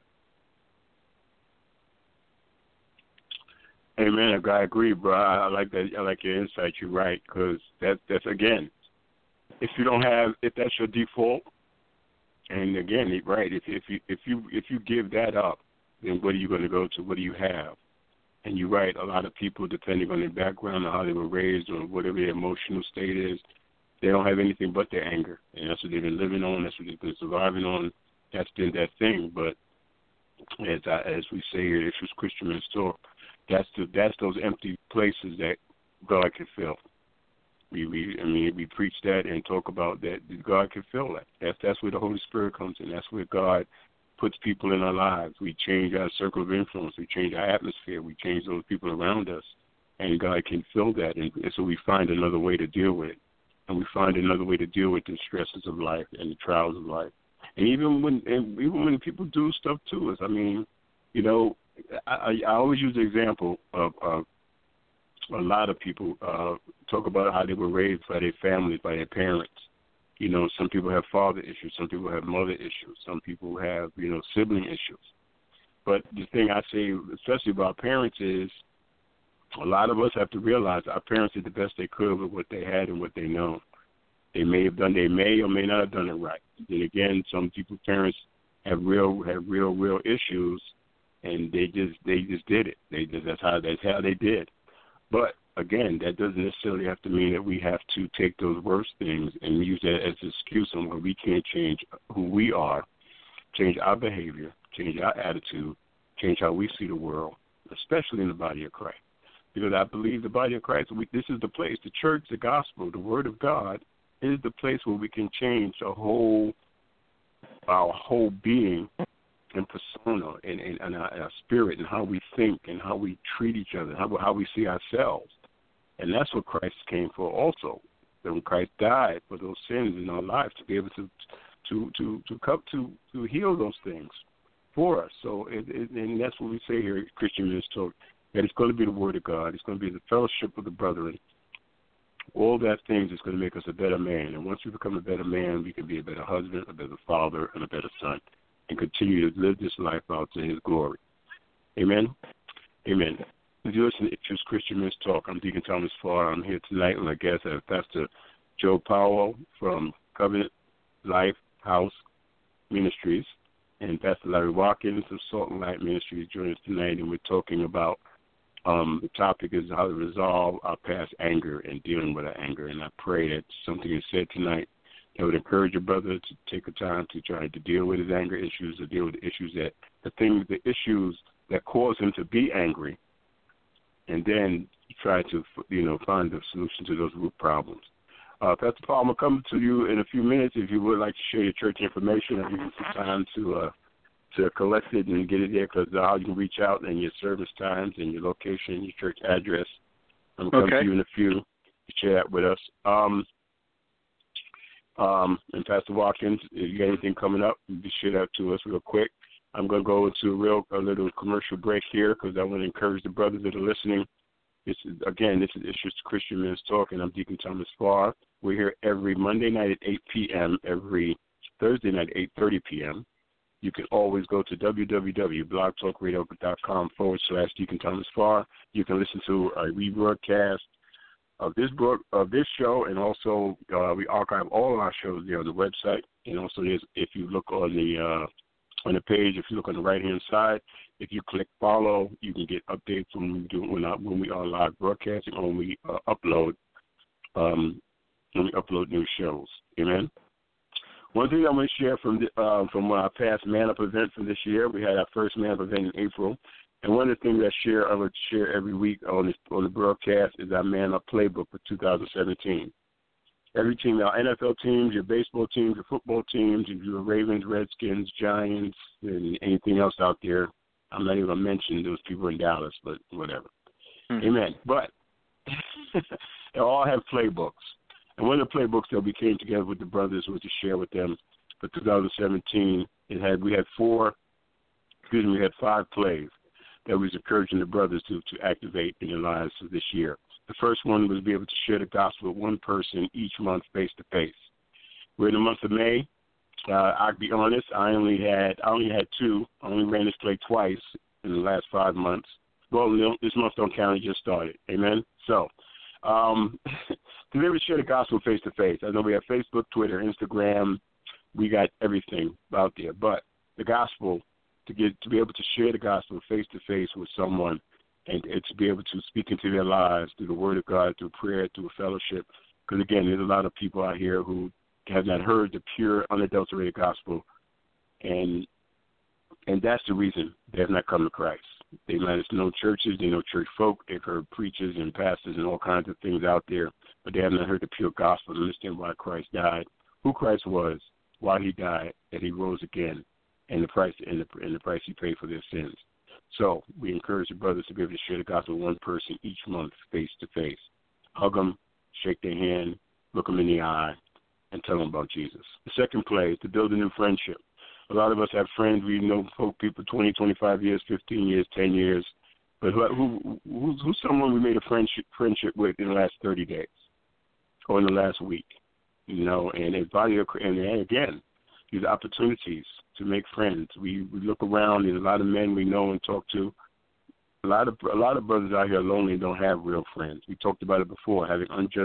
Amen. I agree, bro. I like that. I like your insight. You're right, because that's again, if that's your default, and again, right, if you give that up, then what are you going to go to? What do you have? And you're right. A lot of people, depending on their background or how they were raised or whatever their emotional state is, they don't have anything but their anger, and that's what they've been living on. That's what they've been surviving on. That's been that thing. But as we say here, this was Christian Men's Talk. That's those empty places that God can fill. We preach that and talk about that God can fill that. That's where the Holy Spirit comes in. That's where God puts people in our lives. We change our circle of influence. We change our atmosphere. We change those people around us, and God can fill that. And so we find another way to deal with it, and we find another way to deal with the stresses of life and the trials of life. And even when people do stuff to us, I always use the example of a lot of people talk about how they were raised by their families, by their parents. Some people have father issues, some people have mother issues, some people have, sibling issues. But the thing I say, especially about parents, is a lot of us have to realize our parents did the best they could with what they had and what they know. They may or may not have done it right. Then again, some people's parents have real issues, and they just did it. That's how they did. But again, that doesn't necessarily have to mean that we have to take those worst things and use that as an excuse on where we can't change who we are, change our behavior, change our attitude, change how we see the world, especially in the body of Christ. Because I believe the body of Christ, this is the place, the church, the gospel, the word of God is the place where we can change our whole being and persona and our spirit and how we think and how we treat each other, how we see ourselves. And that's what Christ came for also. That when Christ died for those sins in our lives, to be able to heal those things for us. So and that's what we say here at Christian Men's Talk, that it's going to be the Word of God. It's going to be the fellowship of the brethren. All that things is going to make us a better man. And once we become a better man, we can be a better husband, a better father, and a better son, and continue to live this life out to His glory. Amen? Amen. If you listen to Issues Christian Men's Talk, I'm Deacon Thomas Farr. I'm here tonight with my guest, Pastor Joe Powell from Covenant Life House Ministries, and Pastor Larry Watkins of Salt and Light Ministries join us tonight, and we're talking about the topic is how to resolve our past anger and dealing with our anger. And I pray that something is said tonight that would encourage your brother to take a time to try to deal with his anger issues, to deal with the issues the issues that cause him to be angry, and then try to, find a solution to those root problems. Pastor Paul, I'm going to come to you in a few minutes. If you would like to share your church information, I'll give you some time to collect it and get it there, because how you can reach out and your service times and your location, your church address. I'm going to come to you in a few to share that with us. And Pastor Watkins, if you got anything coming up, you can share that to us real quick. I'm going to go into a little commercial break here, because I want to encourage the brothers that are listening. This is Issues Christian Men's Talk, and I'm Deacon Thomas Farr. We're here every Monday night at 8 p.m., every Thursday night at 8:30 p.m. You can always go to www.blogtalkradio.com/Deacon Thomas Farr. You can listen to a rebroadcast of this show, and also we archive all of our shows there on the website. And also, if you look on the page, if you look on the right-hand side, if you click follow, you can get updates when we are live broadcasting, or when we upload new shows. Amen. One thing I'm going to share from our past Man Up event from this year, we had our first Man Up event in April, and one of the things I would share every week on the broadcast is our Man Up playbook for 2017. Every team, our NFL teams, your baseball teams, your football teams, if you're Ravens, Redskins, Giants, and anything else out there, I'm not even going to mention those people in Dallas, but whatever. Mm-hmm. Amen. But they all have playbooks. And one of the playbooks that we came together with the brothers was to share with them for 2017. We had 5 plays that we was encouraging the brothers to activate in their lives for this year. The first one was to be able to share the gospel with one person each month face to face. We're in the month of May. I'll be honest, I only had 2. I only ran this play twice in the last 5 months. Well, this month don't count, it just started. Amen? So, to be able to share the gospel face to face. I know we have Facebook, Twitter, Instagram. We got everything out there. But the gospel, to be able to share the gospel face to face with someone, and to be able to speak into their lives through the Word of God, through prayer, through a fellowship. Because again, there's a lot of people out here who have not heard the pure, unadulterated gospel, and that's the reason they have not come to Christ. They might have known churches, they know church folk, they've heard preachers and pastors and all kinds of things out there, but they have not heard the pure gospel and understand why Christ died, who Christ was, why he died, that he rose again, and the price he paid for their sins. So we encourage the brothers to be able to share the gospel with one person each month face to face. Hug them, shake their hand, look them in the eye, and tell them about Jesus. The second play is to build a new friendship. A lot of us have friends we know people 20, 25 years, 15 years, 10 years, but who's someone we made a friendship with in the last 30 days or in the last week? And again, these opportunities to make friends. We look around, and a lot of men we know and talk to. A lot of brothers out here lonely and don't have real friends. We talked about it before, having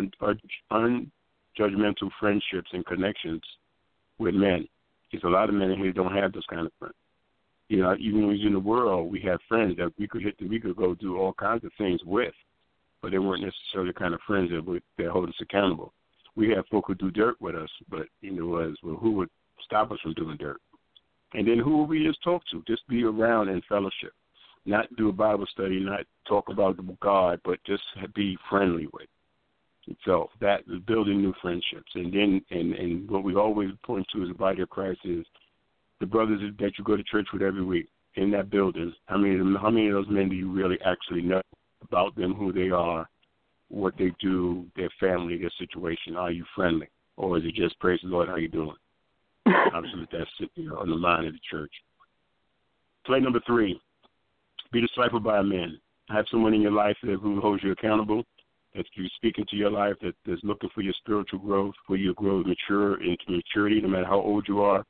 unjudgmental friendships and connections with men. There's a lot of men in here who don't have those kind of friends. Even when we're in the world, we have friends that we could go do all kinds of things with, but they weren't necessarily the kind of friends that hold us accountable. We have folk who do dirt with us, but who would stop us from doing dirt? And then who will we just talk to? Just be around in fellowship. Not do a Bible study, not talk about God, but just be friendly with. So that is building new friendships. And then and what we always point to as a body of Christ is the brothers that you go to church with every week in that building. How many of those men do you really actually know about them, who they are, what they do, their family, their situation? Are you friendly? Or is it just, praise the Lord, how you doing? Obviously, that's on the mind of the church. Play number 3, be discipled by a man. Have someone in your life who holds you accountable, that you speak into your life, that's looking for your spiritual growth, for you to grow mature into maturity, no matter how old you are.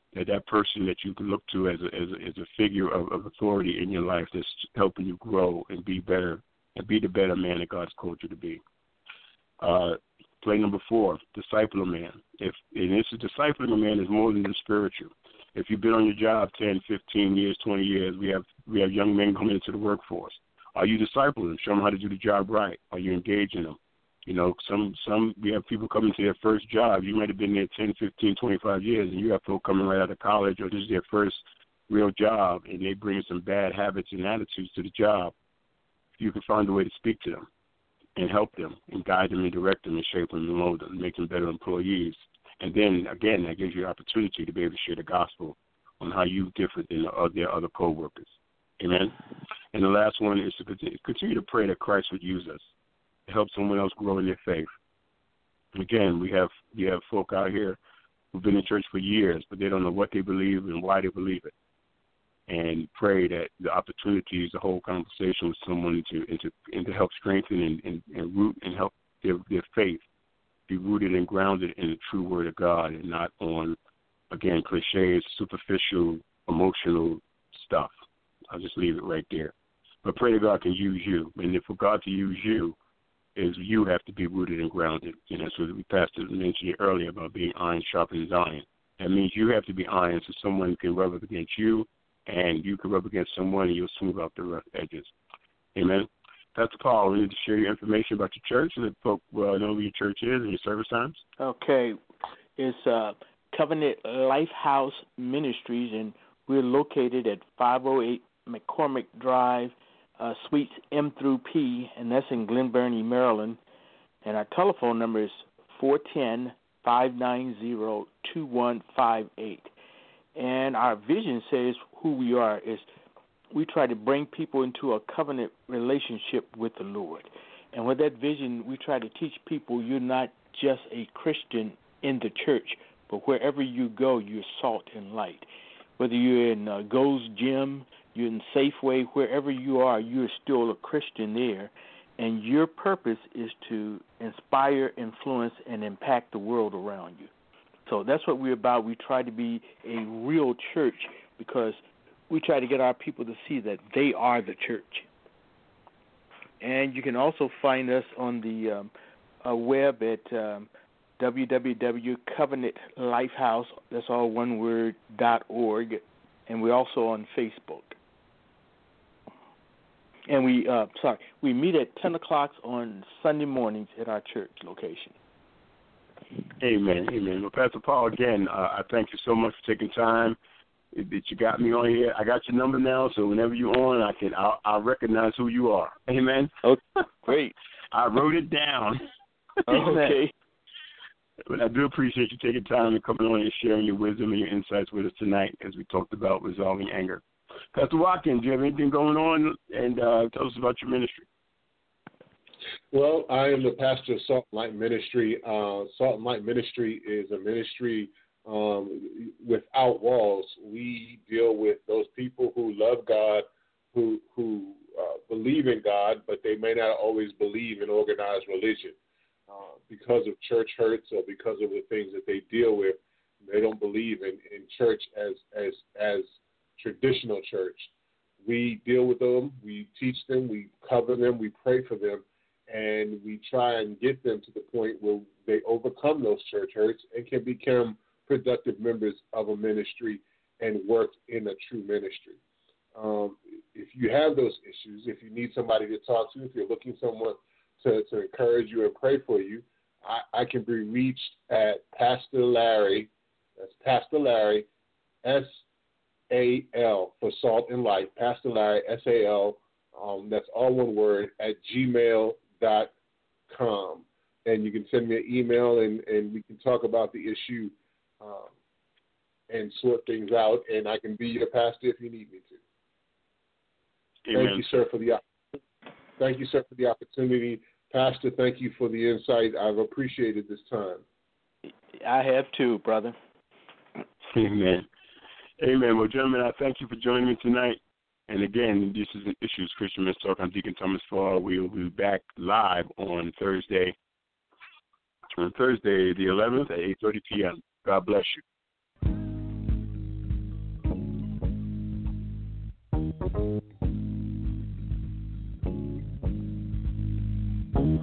that person that you can look to as a figure of authority in your life that's helping you grow and be better and be the better man that God's called you to be. Play number 4, disciple a man. Discipling a man is more than the spiritual. If you've been on your job 10, 15 years, 20 years, we have young men coming into the workforce. Are you discipling them? Show them how to do the job right. Are you engaging them? You know, we have people coming to their first job. You might have been there 10, 15, 25 years, and you have people coming right out of college, or this is their first real job, and they bring some bad habits and attitudes to the job. You can find a way to speak to them and help them and guide them and direct them and shape them and mold them and make them better employees. And then, again, that gives you an opportunity to be able to share the gospel on how you're different than their other co-workers. Amen? And the last one is to continue to pray that Christ would use us to help someone else grow in their faith. And again, we have folk out here who've been in church for years, but they don't know what they believe and why they believe it. And pray that the opportunity is to hold conversation with someone to help strengthen and root and help their faith be rooted and grounded in the true word of God and not on, again, cliches, superficial, emotional stuff. I'll just leave it right there. But pray that God can use you. And for God to use you, you have to be rooted and grounded. And that's what we Pastor mentioned earlier about being iron sharpens iron. That means you have to be iron so someone can rub up against you, and you can rub against someone and you'll smooth out the rough edges. Amen. Pastor Paul, we need to share your information about your church so that folk know where your church is and your service times. Okay. It's Covenant Lifehouse Ministries, and we're located at 508 McCormick Drive, Suites M through P, and that's in Glen Burnie, Maryland. And our telephone number is 410-590-2158. And our vision says who we are is we try to bring people into a covenant relationship with the Lord. And with that vision, we try to teach people you're not just a Christian in the church, but wherever you go, you're salt and light. Whether you're in Gold's Gym, you're in Safeway, wherever you are, you're still a Christian there. And your purpose is to inspire, influence, and impact the world around you. So that's what we're about. We try to be a real church because we try to get our people to see that they are the church. And you can also find us on the web at www.covenantlifehouse, that's all one word, .org, and we're also on Facebook. And we meet at 10 o'clock on Sunday mornings at our church location. Amen. Well, Pastor Paul, again, I thank you so much for taking time that you got me on here. I got your number now, so whenever you're on, I'll recognize who you are. Amen. Okay, great. I wrote it down. Okay. But I do appreciate you taking time and coming on and sharing your wisdom and your insights with us tonight as we talked about resolving anger. Pastor Watkins, do you have anything going on? And tell us about your ministry. Well, I am the pastor of Salt and Light Ministry. Salt and Light Ministry is a ministry without walls. We deal with those people who love God, who believe in God, but they may not always believe in organized religion. Because of church hurts or because of the things that they deal with, they don't believe in church as traditional church. We deal with them, we teach them, we cover them, we pray for them, and we try and get them to the point where they overcome those church hurts and can become productive members of a ministry and work in a true ministry. If you have those issues, if you need somebody to talk to, if you're looking for someone to encourage you and pray for you, I can be reached at Pastor Larry, that's Pastor Larry, S-A-L for Salt and Light, Pastor Larry, S-A-L, that's all one word, at gmail.com. And you can send me an email and we can talk about the issue and sort things out, and I can be your pastor if you need me to. Amen. Thank you, sir, for the opportunity. Pastor, thank you for the insight. I've appreciated this time. I have too, brother. Amen. Well, gentlemen, I thank you for joining me tonight. And again, this is an Issues Christian Men's Talk. I'm Deacon Thomas Fall. We will be back live on Thursday the 11th at 8:30 p.m. God bless you.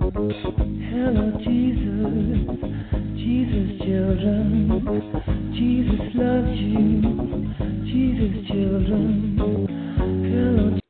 Hello, Jesus, Jesus, children. Jesus loves you, Jesus, children. Hello,